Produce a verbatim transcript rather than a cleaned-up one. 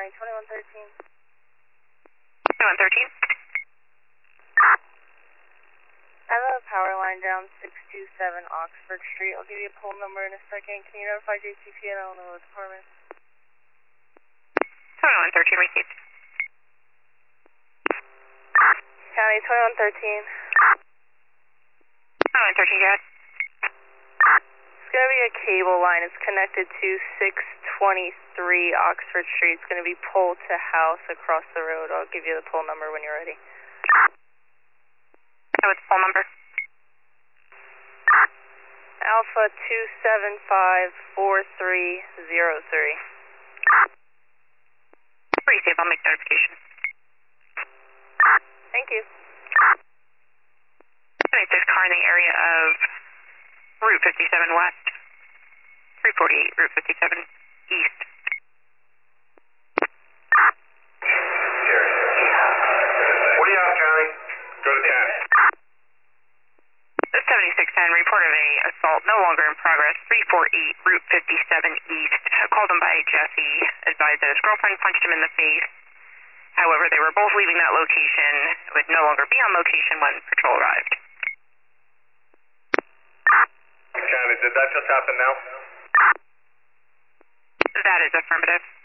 County, twenty-one thirteen. twenty-one thirteen. I have a power line down six two seven Oxford Street. I'll give you a pole number in a second. Can you notify J C P and Illinois Department? twenty-one thirteen received. County, twenty-one thirteen. twenty-one thirteen, go ahead. It's going to be a cable line. It's connected to six twenty-three Oxford Street. It's going to be pole to house across the road. I'll give you the pole number when you're ready. What's the phone number? Alpha two seven five four three zero three. Pretty safe, I'll make notification. Thank you. twenty-six car in the area of Route fifty-seven West, three forty-eight Route fifty-seven East. What do you have, County? Go to ten. seventy-six ten, report of a assault no longer in progress, three forty-eight Route fifty-seven East. Called him by Jesse, advised that his girlfriend punched him in the face. However, they were both leaving that location, would no longer be on location when patrol arrived. County, did that just happen now? That is affirmative.